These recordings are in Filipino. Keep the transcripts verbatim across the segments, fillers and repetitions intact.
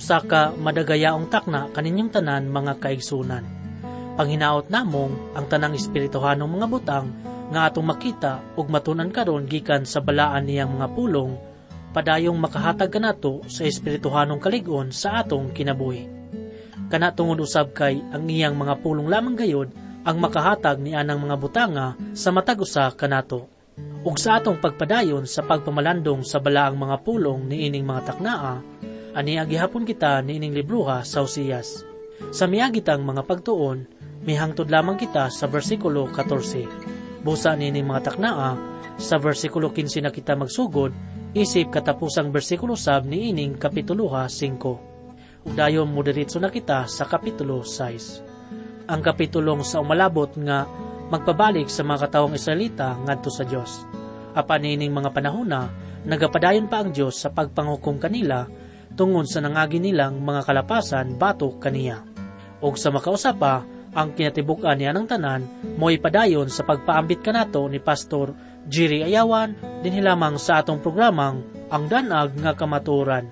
saka madagayaong takna kaninyong tanan mga kaigsunan. Panghinaot namong ang tanang espirituhanong mga butang nga atong makita ug matunan karon gikan sa balaan niyang mga pulong, padayong makahatag kanato sa espirituhanong kalig-on sa atong kinabuhi. Kana tungod usab kay ang iyang mga pulong lamang gayud ang makahatag ni anang mga butanga sa matag usa kanato. Ug sa atong pagpadayon sa pagpamalandong sa balaang mga pulong ni ining mga taknaa, ani agihapon kita ni ining libruha sa Hosias. Sa miagitang mga pagtuon, mihangtod lamang kita sa bersikulo fourteen. Busa ni ining mga taknaa, sa bersikulo fifteen na kita magsugod, isip katapusang bersikulo sab ni ining kapituloha five. Ug dayon moderitso na kita sa kapitulo six. Ang kapitulong sa umalabot nga magpabalik sa mga katawang Israelita ngadto sa Dios. Apan nining mga panahona, nagapadayon pa ang Dios sa pagpanghukom kanila tungod sa nangagi nilang mga kalapasan batok kaniya. Og sa makausapa, ang kinatibuk-an niya ng tanan mo'y padayon sa pagpaambit kanato ni Pastor Jerry Ayawan dinhi lamang sa atong programang Ang Danag nga Kamatuoran.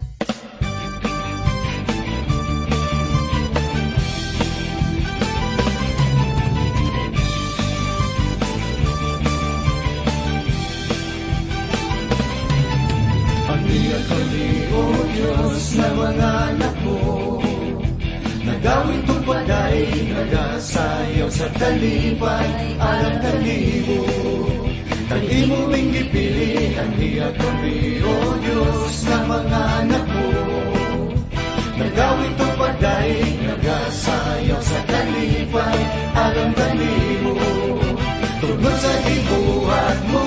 Sa mga anak mo, nagawin tumpaday, nagasayaw sa talipay, alang kalimo. Talimo ming gipili, ang iya kami, O Diyos, sa mga anak mo. Nagawin tumpaday, nagasayaw sa talipay, alang kalimo. Tungkol sa ibuhat mo,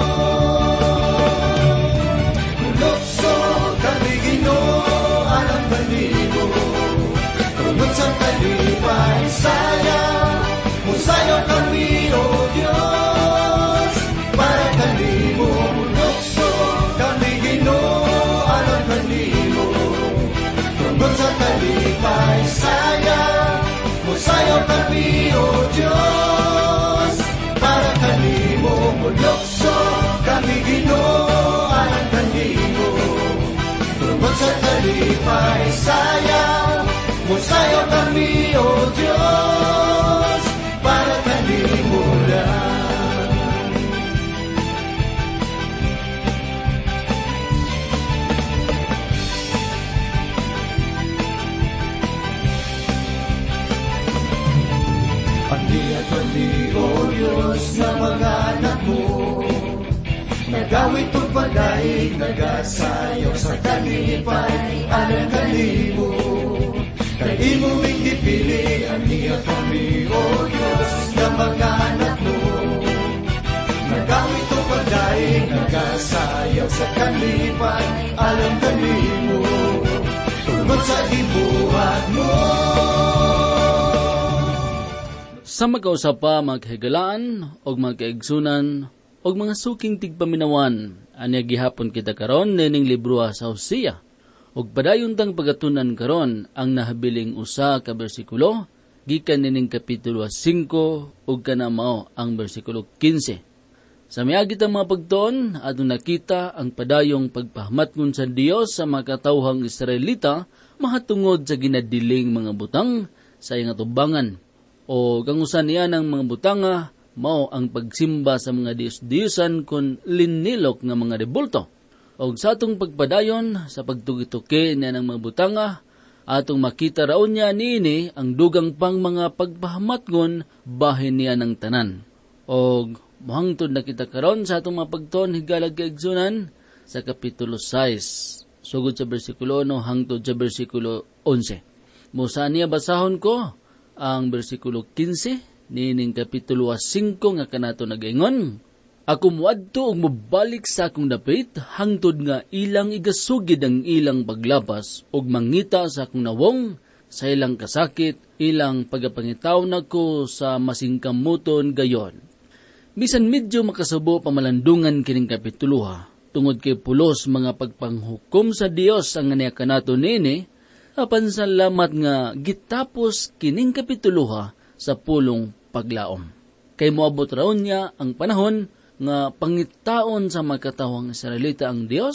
sa kalipay, sayaw, musayaw kami, O Diyos, para kanimo, lukso, kami Ginoo, alam kanimo. Tungkol sa kalipay, sayaw, musayaw kami, O Diyos, para kanimo, lukso, kami Ginoo, alam kanimo. Tungkol sa kalipay, sayaw, musayaw kami, O Diyos, para kanimo lang. Pandi at pandi, O Diyos, na mga anak mo, nagawit tugpaday, nagasayaw sa kalipay, alang kalimo. Kay mo ming dipili, ang iya kami, O Diyos, na mga anak mo. Nagawit o paday, nagasayaw sa kalipay, alam kanimo, tungkol sa ibuhat mo. Sa magkausap pa, maghigalaan, o magkaigsunan, o mga suking tigpaminawan, anya gihapon kita karon nining libro sa Hosea. Og padayon tang pagatunan karon ang nahabiling usa ka bersikulo gikan nining kapitulo five ug kana mao ang bersikulo fifteen. Sa miagi tang mga pagtuon adto nakita ang padayong pagpahamatngon sa Dios sa mga katawhang Israelita mahatungod sa ginadiling mga butang sa iyang atubangan. O gangusan niya ng mga butanga mao ang pagsimba sa mga Dios-Diosan kon linilok nga mga rebulto. Og sa atong pagpadayon sa pagtugituki niya ng mga butanga, atong makita raon niya niini ang dugang pang mga pagpahamatngon bahin niya ng tanan. Og mahangtod na kita karon sa atong mga pagtuon higalag kaigsunan sa kapitulo six, sugod sa bersikulo one hangtod sa bersikulo eleven. Musa niya basahon ko ang bersikulo fifteen nining kapitulo five nga kanato nagaingon. Ako muadto og mobalik sa akong dapit hangtod nga ilang igasugid ang ilang paglapas og mangita sa akong nawong sa ilang kasakit, ilang pagapangitaw nako sa masingkamuton gayon. Bisan medyo makasubo pamalandungan kining kapituloha tungod kay pulos mga pagpanghukom sa Dios ang ganiya kanato nini, apan salamat nga gitapos kining kapituloha sa pulong paglaom. Kay moabot raon niya ang panahon nga pangitaon sa mga katawang Israelita ang Dios,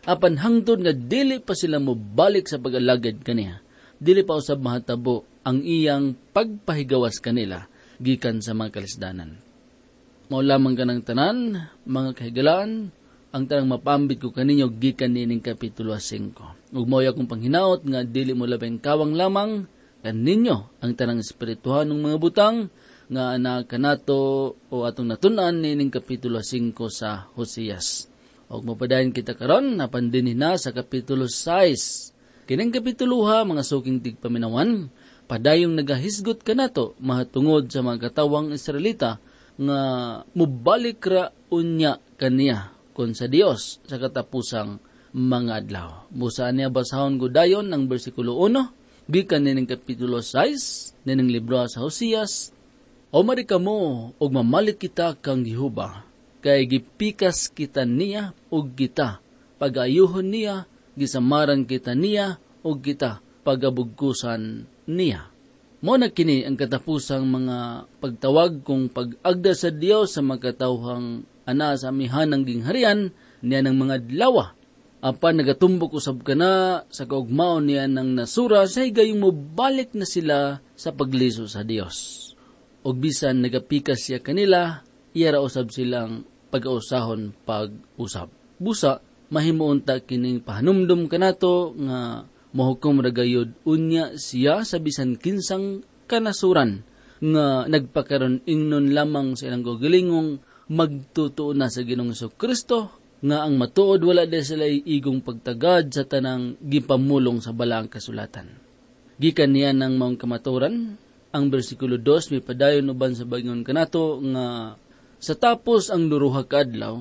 apan hangtod nga dili pa sila mobalik sa pag-alagad kaniya, dili pa usab mahatabo ang iyang pagpahigawas kanila gikan sa mga kalisdanan. Mao lamang kanang tanan, mga kahigalaan, ang tanang mapambit ko kaninyo gikan nining kapitulo five. Ug mao akong panghinaot nga dili mo labing kawang lamang kaninyo ang tanang espirituhan ng mga butang nga ana kanato o atong natun-an nining kapitulo five sa Hoseas. Og mapadayon kita karon napan dinhi na sa kapitulo six. Kining kapitulo ha, mga suking tigpaminawan, padayong nagahisgot kanato mahatungod sa mga katawang Israelita nga mubalik ra unya kaniya kon sa Dios sa katapusang mga adlaw. Busa niya basahon ko dayon ang bersikulo one, gikan nining kapitulo six nining libro sa Hoseas. O marika mo og mamalit kita kang Jehova, kay gipikas kita niya og kita, pag-ayuhon niya, gisamaran kita niya og kita, pagabugkusan niya. Mo na kini ang katapusang mga pagtawag kung pag-agda sa Dios sa magkatawhang ana sa amihanang gingharian niya ng mga adlaw. Apan nagatumbok usab kana sa kaugmaon niya ng nasura sa higayong mobalik na sila sa pagliso sa Dios. Og bisan nagapikas siya kanila, iyara usab silang pag-ausahon pag-usab. Busa, mahimuunta kining pahanumdum kanato nga mahukom ragayod unya siya sa bisan kinsang kanasuran nga nagpakaron ingnon lamang sa ilang gagalingong magtutuo na sa Ginoong Jesucristo nga ang matuod wala de sila igong pagtagad sa tanang gipamulong sa balaang kasulatan. Gikan niya ng maong kamaturan, ang bersikulo two may padayon uban sa bagingon kanato nga sa tapos ang duruha ka adlaw,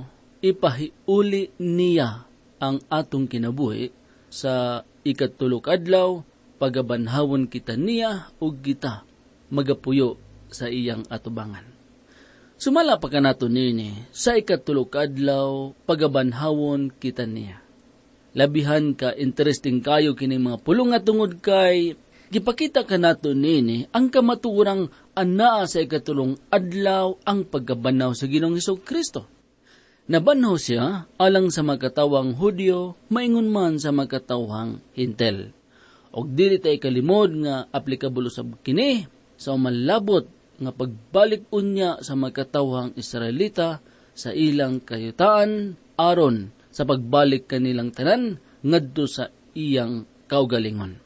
ipahiuli niya ang atong kinabuhi sa ikatulo ka adlaw, pagabanhawon kita niya ug kita magapuyo sa iyang atubangan. Sumala pa kanato nini, sa ikatulo ka adlaw, pagabanhawon kita niya. Labihan ka interesting kayo kining mga pulong nga tungod kay gipakita kanato nini ang kamaturang anaa sa ikatulong adlaw ang pagkabanaw sa Ginoong Jesucristo. Nabanhaw siya alang sa makatawang Hudyo, maingon man sa makatawang Hintel. Og dili tay kalimod nga applicable usab kini sa umalabot nga pagbalik unya sa makatawang Israelita sa ilang kayutaan aron sa pagbalik kanilang tanan ngadto sa iyang kaugalingon.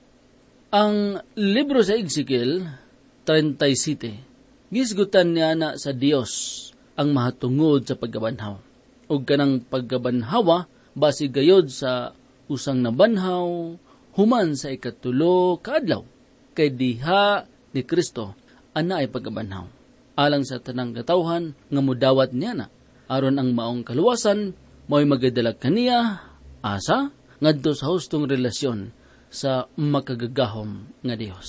Ang libro sa Ezekiel thirty-seven, gisgutan niya na sa Dios ang mahatungod sa paggabanhaw. O kanang paggabanhawa, basi gayod sa usang nabanhaw, human sa ikatulo kaadlaw, kay diha ni Kristo, ana ay paggabanhaw. Alang sa tanang katawhan, nga mudawat niya na, aron ang maong kaluwasan, mo'y magadalag kaniya, asa, ngadto sa hustong relasyon, sa makagagahom nga Dios.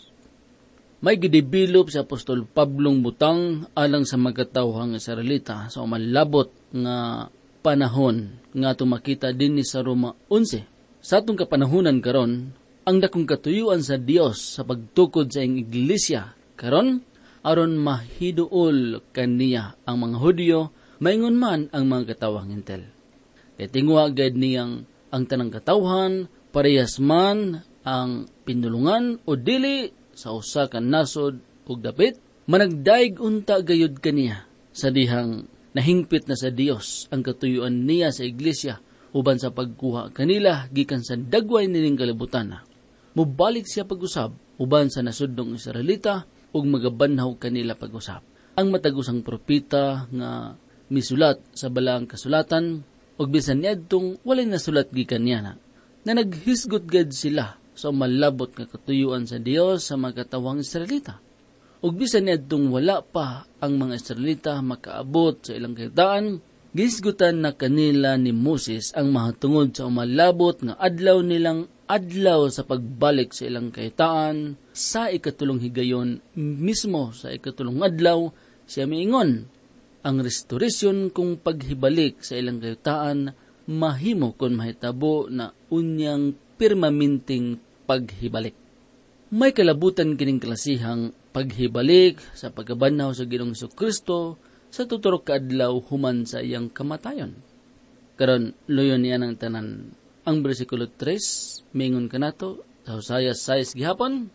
May gidevelop sa Apostol Pablong butang alang sa magkatawhang Israelita sa umalabot nga panahon nga tumakita din ni sa Roma eleven. Sa atong kapanahunan karon, ang dakong katuyuan sa Dios sa pagtukod sa ing iglesia karon aron mahiduol kaniya ang mga Hudyo, maingon man ang mga katawhang Hintel. Kay tingwa gad niyang ang tanang katawhan parehas man ang pinulungan o dili sa usa ka nasod ug dapit, managdaig unta gayud kaniya sa dihang nahingpit na sa Dios ang katuyuan niya sa iglesia uban sa pagkuha kanila gikan sa dagway nining kalibutan. Mubalik siya pag-usab uban sa nasudnong Israelita ug magabanhaw kanila pag-usab. Ang matagusang propeta nga misulat sa balaang kasulatan ug bisan niadtong walay nasulat gikan niya na, na naghisgot gad sila sa malabot nga katuyuan sa Dios sa mga katawang Israelita. Ug bisan niadtong wala pa ang mga Israelita makaabot sa ilang kahitaan, gisgutan na kanila ni Moses ang mahatungod sa umalabot nga adlaw nilang adlaw sa pagbalik sa ilang kahitaan sa ikatulong higayon mismo sa ikatulong adlaw siya miingon ang restoration kung paghibalik sa ilang kahitaan mahimo kon mahitabo na unyang permanenteng paghibalik. May kalabutan kining klasihang paghibalik sa pagkabanhaw sa Ginoong Jesucristo sa tuturok ka adlaw human sa iyang kamatayon. Karon luyon niya ng tanan ang bersikulo tres, mingon ka nato, sa Hosea sais gihapon,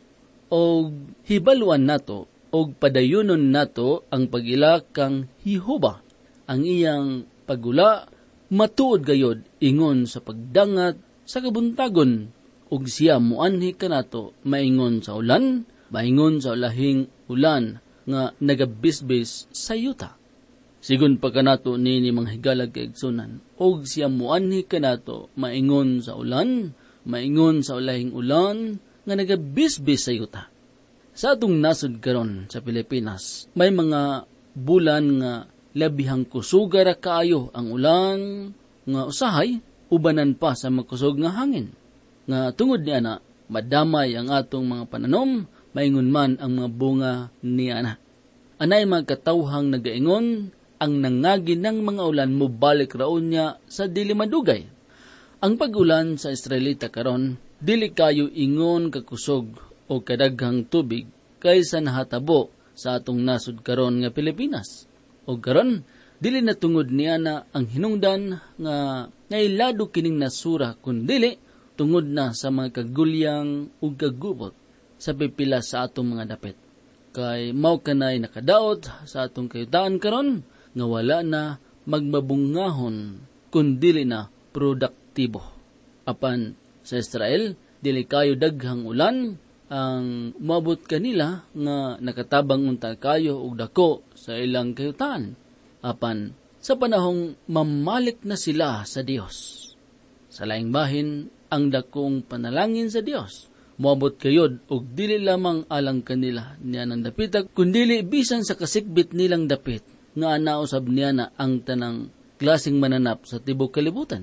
o hibaluan nato, o padayunon nato ang pag-ila kang Jehova, ang iyang pagula, matuod gayod, ingon sa pagdangat, sa kabuntagon, ug siya muanhi ka nato, maingon sa ulan, maingon sa ulahing ulan, nga nagabisbis sa yuta. Sigun pa kanato nini mga higalag kaigsunan, og siya muanhi kanato maingon sa ulan, maingon sa ulahing ulan, nga nagabisbis sa yuta. Sa atong nasod karon sa Pilipinas, may mga bulan nga labihang kusugar kaayo ang ulan, nga usahay, ubanan pa sa magkusog nga hangin. Nga tungod niya na, madamay ang atong mga pananom, maingon man ang mga bunga niya na. Anay magkatawhang nagaingon, ang nangagi ng mga ulan mo balik raon niya sa dili madugay. Ang pag-ulan sa Israelita karon, dili kayo ingon kakusog o kadaghang tubig kaysa nahatabo sa atong nasod karon nga Pilipinas. O karon, dili na tungod niya na ang hinungdan nga nailado kining nasura kundili tungod na sa mga kagulyang ug kagubot sa pipila sa atong mga dapit. Kay mao kanay nakadaot sa atong kayutaan karon, nga wala na magmabungahon kundili na produktibo. Apan sa Israel, dili kayo daghang ulan ang moabot kanila nga nakatabang unta kayo og dako sa ilang kayutaan. Apan sa panahong mamalik na sila sa Dios. Sa laing bahin ang dakong panalangin sa Dios. Moabot kayod og dili lamang alang kanila niya ng dapitag kundili bisan sa kasikbit nilang dapit nga nausab niya na ang tanang klaseng mananap sa tibok kalibutan.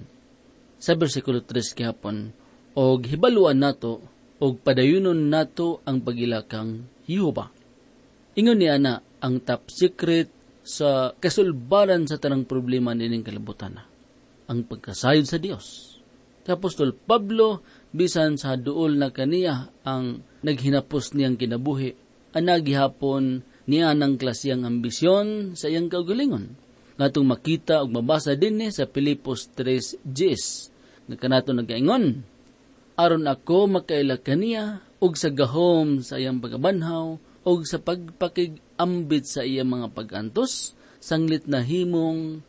Sa bersikulo tres gihapon, og hibaluan nato, og padayunon nato ang pagilakang Jehova. Ingon niya na ang top secret sa kasulbaran sa tanang problema nining kalibutan, ang pagkasayod sa Dios. Apostol Pablo, bisan sa duol na kaniya ang naghinapos niyang kinabuhi, anagihapon niya ng klasiyang ambisyon sa iyang kaugalingon. Ngatong makita og mabasa din ni sa Filipos tres diyes, na kanato nagaingon, aron ako makaila kaniya og sa gahom sa iyang pagabanhaw og sa pagpakig-ambit sa iyang mga pag-antos, sanglit na himong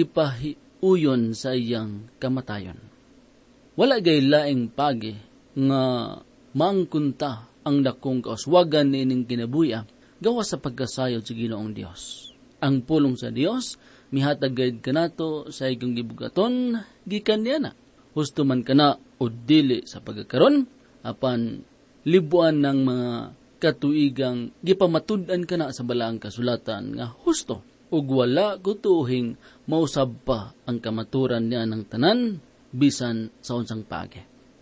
gipahiuyon sa iyang kamatayon. Wala gay laing pagi nga mangkunta ang dakong kauswagan nining kinabuya gawa sa pagkasayod sa Ginoong Dios. Ang pulong sa Dios mihatag gayud kanato sa igong gibugaton gikan niya na. Husto man kana o dili sa pagkakaron, apan libuan ng mga katuigang gipamatud-an kana sa balaang kasulatan nga husto ug wala kutuhing mausab pa ang kamaturan niya ng tanan bisan sa unsang paagi.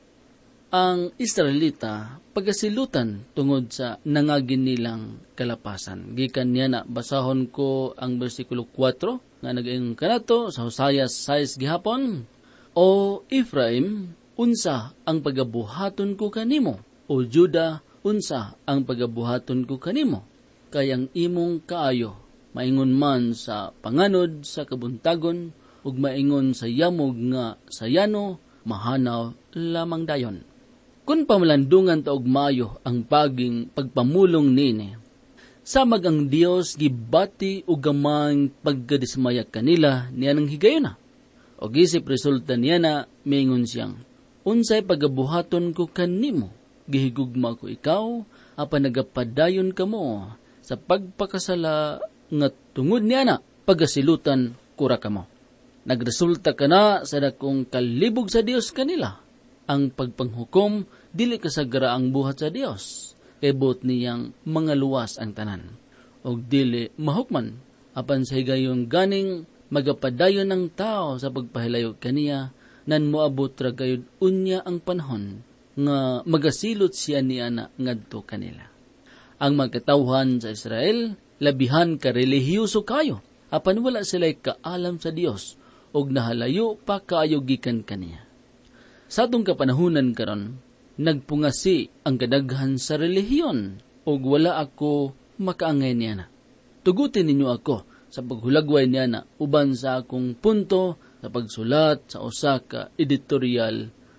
Ang Israelita pagasilutan tungod sa nangagin nilang kalapasan. Gikan niya na basahon ko ang bersikulo four nga nagaingon kanato sa Hosea sais gihapon, O Ephraim, unsa ang pagabuhaton ko kanimo? O Juda, unsa ang pagabuhaton ko kanimo? Kayang imong kaayo, maingon man sa panganod sa kabuntagon, ug maingon sa yamog nga sayano, mahanaw lamang dayon. Kung pamalandungan ta og maayo ang paging pagpamulong nini, samag ang Dios gibati og gamang pagkadismaya kanila niya ng higayuna. O gisip resulta niya na mingon siyang, unsay pagabuhaton ko kanimo, gihigugma ko ikaw, apan nagapadayon kamo sa pagpakasala nga tungod niya na pagasilutan kura kamo. Nagresulta ka na sa dakong kalibog sa Dios kanila. Ang pagpanghukom, dili kasagara ang buhat sa Dios. Kay buot niyang mga luwas ang tanan. O dili mahukman, apan sa higayong ganing magapadayon ng tao sa pagpahilayo kaniya, nan moabot ra gayud unya ang panahon, nga magasilot siya niya na ngadto kanila. Ang magkatawhan sa Israel, labihan ka relihiyoso kayo, apan wala sila'y kaalam sa Dios, og nahalayo pa kayo gikan kaniya. Sa atong kapanahunan karon, nagpungasi ang kadaghan sa relihiyon, og wala ako makaangay niya na. Tugutin ninyo ako sa paghulagway niya na uban sa akong punto sa pagsulat sa usa ka editorial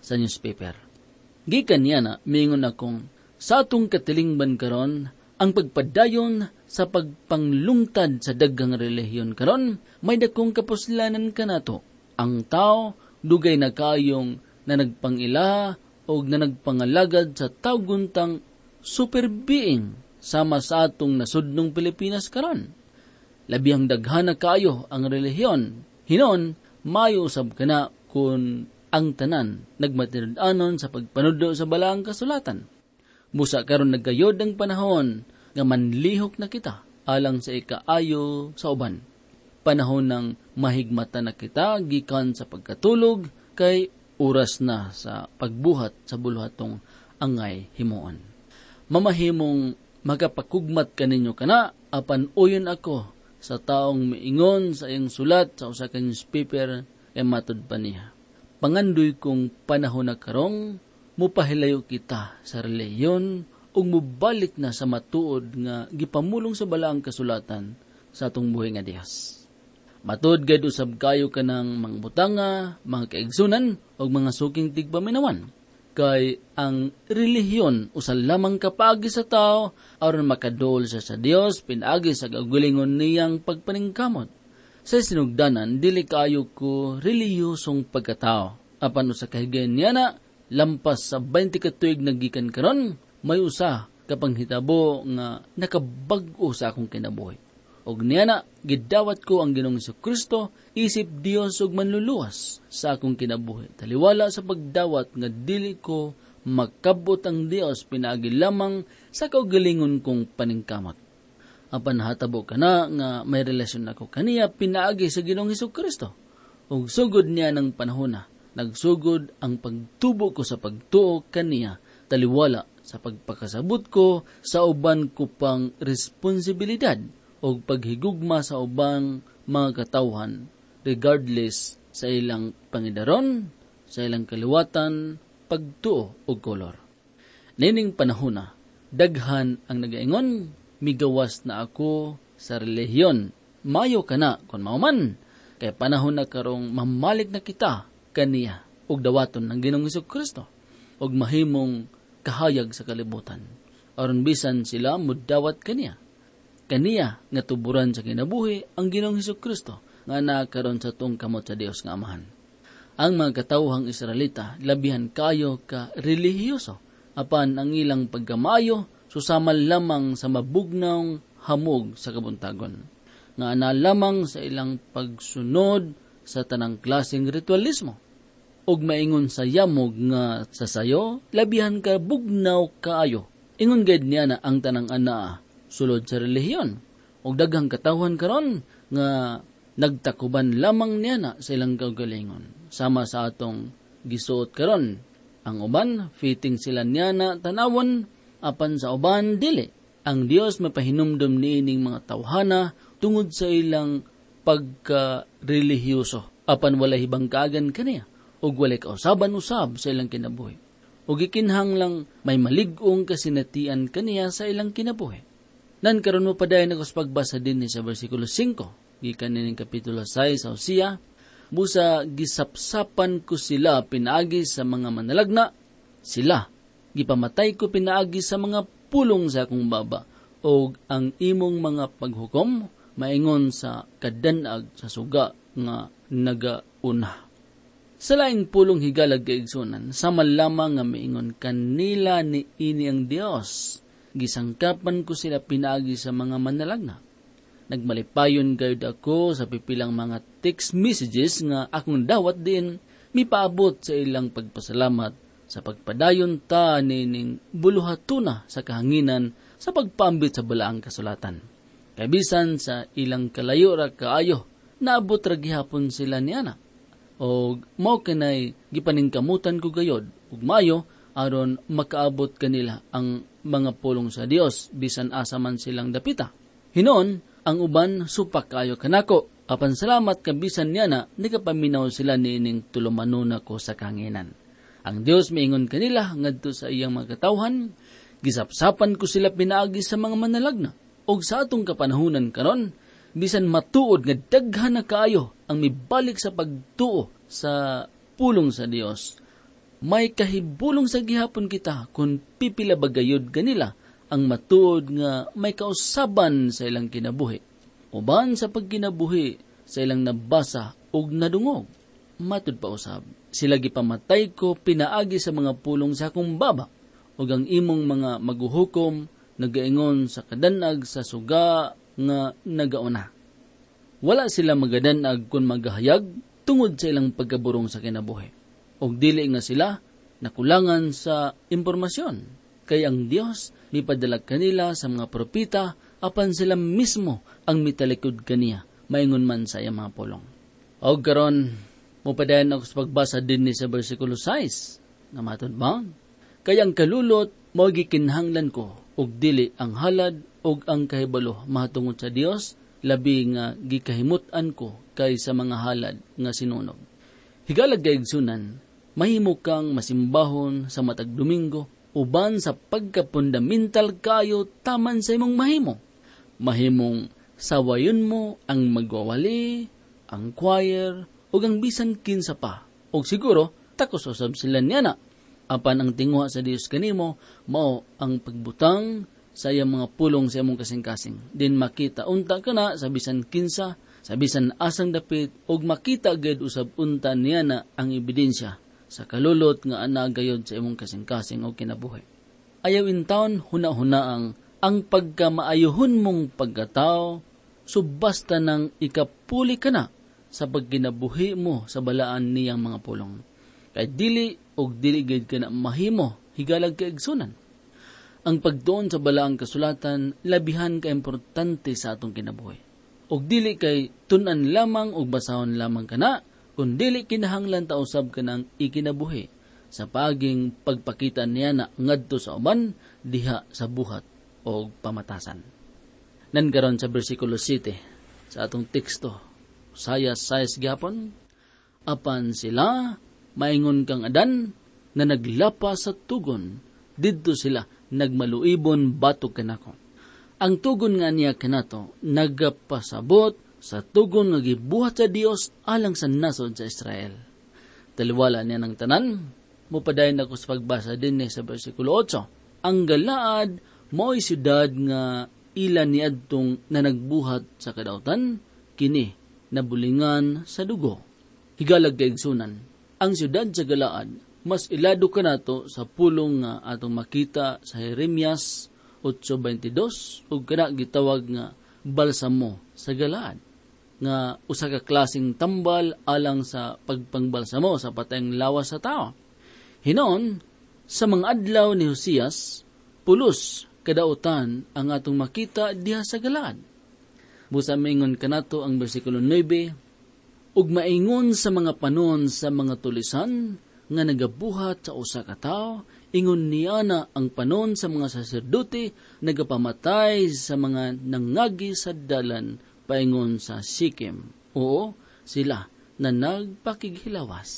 sa newspaper. Gikan niya na, mingon akong, sa atong katilingban karon, ang pagpadayon sa pagpanglungtad sa daghang relihiyon karon, may dakong kapuslanan kanato. Ang tao, dugay na kayong na nagpangila o na nagpangalagad sa tawguntang super being sama sa atong nasudnong Pilipinas karon. Labihang daghana kayo ang relihiyon. Hinon, mayo usab kana kung ang tanan nagmatirud-anon sa pagpanudlo sa balaang kasulatan. Busa karon nagkayod ang panahon nga manlihok na kita alang sa ikaayo sa uban. Panahon ng mahigmata na kita gikan sa pagkatulog kay oras na sa pagbuhat sa buluhatong angay himuon. Mamahimong magapakugmat kaninyo kana apan uyon ako sa taong miingon sa iyang sulat sa usa ka newspaper kay matud pa niya. Pangandoy kong panahon na karong mupahilayo kita sa relihiyon ug mubalik na sa matuod nga gipamulong sa balaang kasulatan sa atong buhay nga Dios. Matud gayud usab kayo kanang mga butanga, mga kaigsunan ug mga suking tigpaminawan. Kay ang relihiyon usa lamang kapaagi sa tao aron makadol sa sa Dios pinaagi sa gagalingon niyang pagpaningkamot. Sa sinugdanan dili kayo ko relihiyosong pagkatao. Apan usa ka higayon niya na lampas sa twenty ka tuig nagikan karon may usa kapanghitabo nga nakabag-o sa akong kinabuhi. Og niya na, gidawat ko ang Ginoong Jesucristo, isip Dios ug manluluwas sa akong kinabuhi. Taliwala sa pagdawat nga dili ko makabot ang Dios pinaagi lamang sa kaugalingon kong paningkamot. Apan hatabo ka na nga may relasyon ako kaniya pinaagi sa Ginoong Jesucristo. Og sugod niya ng panahon na, nagsugod ang pagtubo ko sa pagtuo kaniya, taliwala sa pagpakasabot ko sa uban ko pang responsibilidad o paghigugma sa ubang mga katawhan regardless sa ilang pangidaron, sa ilang kaliwatan, pagtuo o kolor. Nining panahon na, daghan ang nagaingon, migawas na ako sa relihiyon. Mayo ka na kung mauman, kay panahon na karong mamalik na kita kaniya ug dawaton ng Ginoong Jesucristo ug mahimong kahayag sa kalibutan. Aron bisan sila mudawat kaniya. Kaniya nga tuburan sa kinabuhi ang Ginoong Jesucristo nga nakaron sa tuong kamot sa Dios nga Amahan. Ang mga katawhang Israelita labihan kayo ka relihiyoso apan ang ilang pagkamayo susaman lamang sa mabugnaw hamog sa kabuntagon. Nga ana lamang sa ilang pagsunod sa tanang klaseng ritualismo. Og maingon sa yamog nga sa sayo, labihan ka bugnaw kaayo. Ingon gayud niya na ang tanang ana sulod sa relihiyon. Og daghang katawhan karon nga nagtakuban lamang niya na sa ilang kaugalingon. Sama sa atong gisuot karon. Ang uban, fitting sila niya na tanawon, apan sa uban dili. Ang Dios mapahinumdum niining mga tawhana tungod sa ilang pagka-relihiyoso. Apan wala hibang kaagan kaniya. O walay kausaban-usab sa ilang kinabuhi. O gikinhang lang may malig-ong kasinatian kaniya sa ilang kinabuhi. Nan karon mo padayon ako sa pagbasa din sa versikulo five, gikan nining kapitulo six sa Hosea, busa gisapsapan ko sila pinaagi sa mga manalagna, sila gipamatay ko pinaagi sa mga pulong sa akong baba, o ang imong mga paghukom maingon sa kadanag sa suga nga nagauna. Sa laing pulong higalag kaigsunan, sama lamang nga maingon kanila ni ini ang Dios. Gisangkapan ko sila pinaagi sa mga manalagna. Nagmalipayon gayud ako sa pipilang mga text messages nga akong dawat din mipaabot sa ilang pagpasalamat sa pagpadayon ta nining buluhatuna sa kahanginan sa pagpambit sa balaang kasulatan. Kabisan sa ilang kalayo ra kaayo, naabot ra gihapon sila niana. O mao kanay gipaningkamutan ko gayod ug mayo aron makaabot kanila ang mga pulong sa Dios bisan asa man silang dapita. Hinon ang uban supak kayo kanako apan salamat kabisan niya na nikapaminaw sila niining tulumanuna ko sa kanginan. Ang Dios miingon kanila ngadto sa iyang mga katawhan, gisapsapan ko sila pinaagi sa mga manalagna ug sa atong kapanahunan karon bisan matuod nga daghan na kaayo ang mibalik sa pagtuo sa pulong sa Dios. may kahibulong sa gihapon kita kung pipila bagayod ganila ang matuod nga may kausaban sa ilang kinabuhi. Uban sa pagkinabuhi sa ilang nabasa ug nadungog. Matud pa usab, sila gipamatay ko pinaagi sa mga pulong sa akong baba ug ang imong mga maguhukom nagaingon sa kadanag sa suga nga nagauna. Wala sila magadanag kung magahayag tungod sa ilang pagkaburong sa kinabuhi. Og dili nga sila nakulangan sa impormasyon. Kay ang Dios mipadala kanila sa mga propita apan sila mismo ang mitalikod kaniya maingon man sa iyang mga pulong. Og karon mupadayon ako sa pagbasa din ni sa bersikulo sais na matod ba? Kay ang kalulot mao gikinahanglan ko og dili ang halad og ang kahibalo mahatungod sa Dios labi nga gikahimut-an ko kay sa mga halad nga sinunog. Higalag kaigsunan, mahimo kang masimbahon sa matag Domingo uban sa pagkapundamental kayo taman sa imong mahimo. Mahimong sawayon mo ang magwawali, ang choir, o ang bisan kinsa pa. O siguro, takos usab sila niya na. Apan ang tinguha sa Dios kanimo, mao ang pagbutang sa iyang mga pulong sa imong kasing-kasing. Din makita unta ka na sa bisan kinsa, sa bisan asang dapit, og makita agad usab unta niya na ang ebidensya sa kalulot nga ana gayod sa imong kasing-kasing o kinabuhi. Ayaw in taon huna-hunaang ang pagkamaayohon mong pagkatao, subasta ng ikapuli ka na sa pagkinabuhi mo sa balaan niyang mga pulong. Kay dili o dili gayud ka na mahimo, higalag kaigsunan. Ang pagtuon sa balaang kasulatan, labihan ka importante sa atong kinabuhi. Og dili kay tunan lamang og basahon lamang kana, kung dili kinahanglan ta usab ka ng ikinabuhi sa paging pagpakita niya na ngadto sa uban diha sa buhat o pamatasan. Nangaron sa bersikulo siete sa atong teksto, Saya sais gapon, apan sila maingon kang adan na naglapa sa tugon, didto sila nagmaluibon batok kanako. Ang tugon nga niya kanato nagapasabot sa tugon nga gibuhat sa Dios alang sa nasod sa Israel. Taliwala niya ng tanan, mupadayon ako sa pagbasa din sa bersikulo otso. Ang Galaad mo'y siyudad nga ilan ni adtong na nagbuhat sa kadautan, kini nabulingan sa dugo. Higalag kaigsunan, ang siyudad sa Galaad, mas ilado ka nato sa pulong nga atong makita sa Jeremias eight twenty-two ug kana gitawag nga balsamo sa Galaad, nga usa ka klaseng tambal alang sa pagpangbalsamo sa patayng lawas sa tao. Hinon, sa mga adlaw ni Hosias, pulos kadautan ang atong makita diha sa Galaad. Busa maingon kanato ang bersikulo nine, ug maingon sa mga panon sa mga tulisan nga nagabuhat sa usa ka tawo, ingon niya na ang panon sa mga saserdote nagapamatay sa mga nangagi sa dalan paingon sa Sikem. Oo, sila na nagpakighilawas.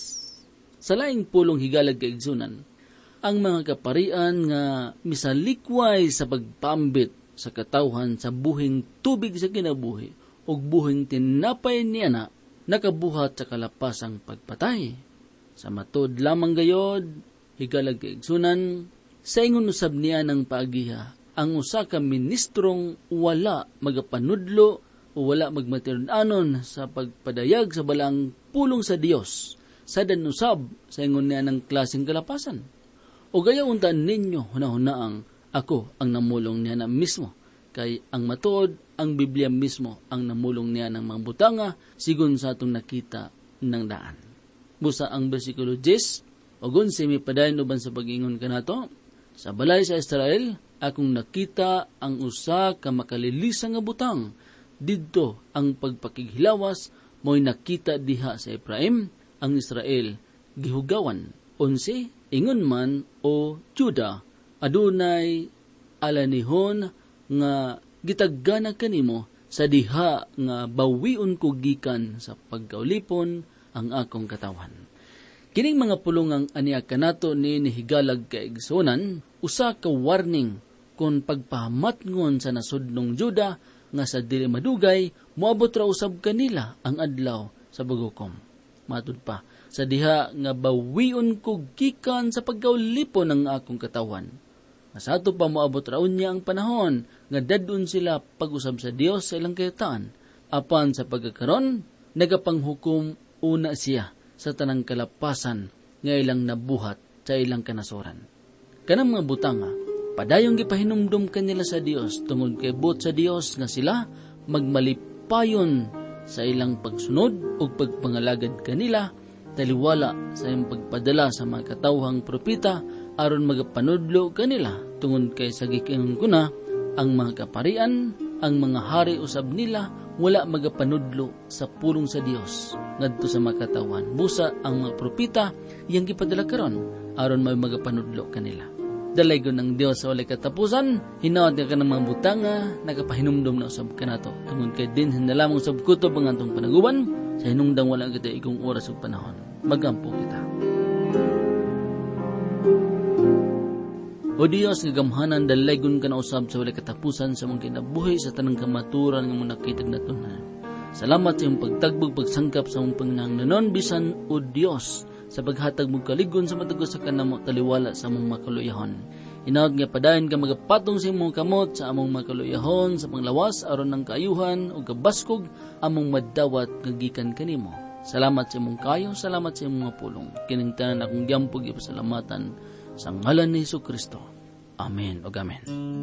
Sa laing pulong higalag kaigsunan, ang mga kaparian nga misalikway sa pagpambit sa katawhan sa buhing tubig sa kinabuhi o buhing tinapay niya na nakabuhat sa kalapasang pagpatay. Sa matod lamang gayod, higalag kaigsunan, sa ingon usab niya ng paagiha, ang usa ka ministrong wala magapanudlo o wala magmatirun-anon sa pagpadayag sa balang pulong sa Dios, sa danusab sa ingon niya ng klaseng kalapasan. O gaya untaan ninyo, hunahuna-ang ako ang namulong niya na mismo, kay ang matuod, ang Biblia mismo ang namulong niya ng mga butanga, sigun sa atong nakita ng daan. Busa ang bersikulo ten, ogun si may padayon uban sa pag-ingon kanato, sa balay sa Israel, akong nakita ang usa ka makalilisang nga butang, didto ang pagpakighilawas, mo'y nakita diha sa Ephraim, ang Israel, gihugawan, onse, ingon man o Juda, adunay alanihon nga gitaggana kanimo sa diha nga bawiun ko gikan sa pagkaulipon ang akong katawan. Kining mga pulungang aniya kanato ni nihigalag kaigsunan, usa ka warning kung pagpahamatngon sa nasudnong Juda nga sa dili madugay moabot ra usab kanila ang adlaw sa bagukom. Matud pa, sa diha nga bawion ko gikan sa pagkaulipon ng akong katawan. Masato pa moabot raon niya ang panahon nga dadun sila pag-usab sa Dios sa ilang kayataan. Apan sa pagkakaron, nagapanghukom una siya sa tanang kalapasan nga ilang nabuhat sa ilang kanasoran. Kanang mga butanga, padayong gipahinumdum kanila sa Dios tungod kay but sa Dios nga sila magmalipayon sa ilang pagsunod o pagpangalagad kanila, taliwala sa iyang pagpadala sa mga katawhang propita aron magapanudlo kanila tungod kay sa gikingon kuna ang mga kaparian, ang mga hari usab nila wala magapanudlo sa pulong sa Dios ngadto sa mga katawan. Busa ang mga propita iyang gipadala karon aron may magapanudlo kanila. Dalaygon ng Dios sa walay katapusan, hinaot ka ng mga butanga, nakapahinumdum na usab kanato. Tungod kay din hinalamang usab kutob ang atong panaguban, sa hinungdang wala kita ikong oras ug panahon. Magampo kita. O Dios, nga gamhanan, dalaygon ka na usab sa walay katapusan sa mga kinabuhi sa tanang kamaturan nga mong nakitag na tunan. Salamat sa iyong pagtagbog, pagsangkap sa mong panginahanglanon, bisan o Dios, sa paghatag mong kaligon sa matagos sa kanamo taliwala sa among makaluyahon. Hinaot nga padayon ka magapatong sa imong kamot sa among makaluyahon sa panglawas aron ng kaayuhan o kabaskog among madawat gagikan kanimo. Salamat sa imong kayo, salamat sa imong mga pulong. Kining tanan akong giampog ipasalamatan sa ngalan ni Jesucristo. Amen ug amen.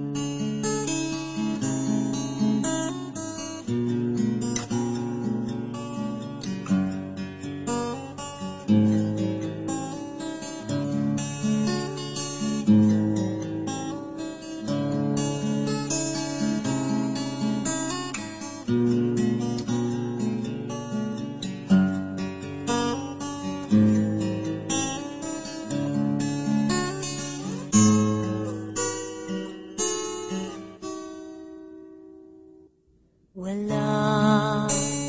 Wala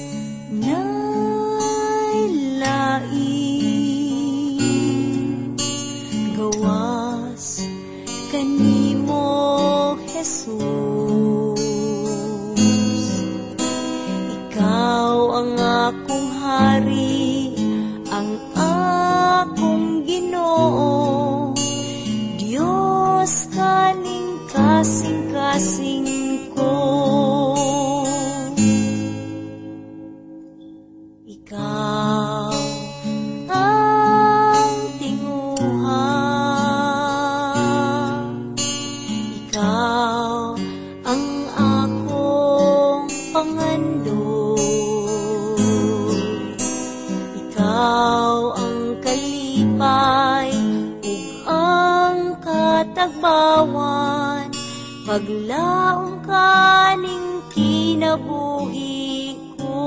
nailain gawas kanimo Jesus. Ikaw ang akong hari, ang akong Ginoo, Dios kaning kasing-kasing ko. Ikaw ang tinguha, ikaw ang akong pangandod, ikaw ang kalipay ug ang katagbawan, paglaong kaning kinabuhi ko.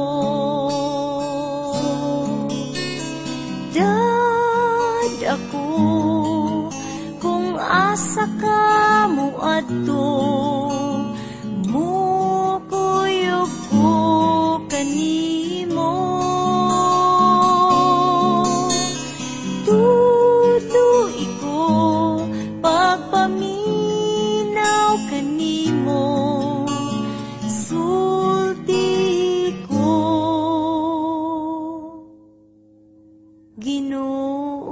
Dad ako kung asa ka mo adto, mukuyog ko kanimo. Tuloy ko pagpaminaw kanimo, sulti ko Ginoo.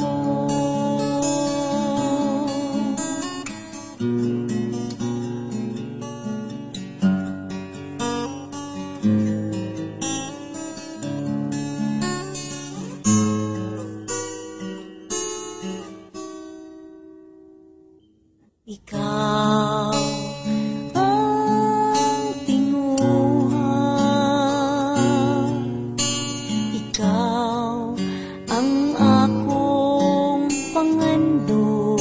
Ikaw ang tinguha, ikaw ang akong pangandod,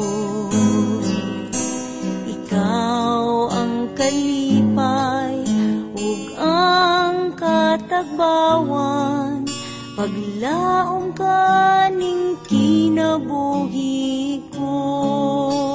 ikaw ang kalipay ug ang katagbawan, paglaong kaning kinabuhi ko.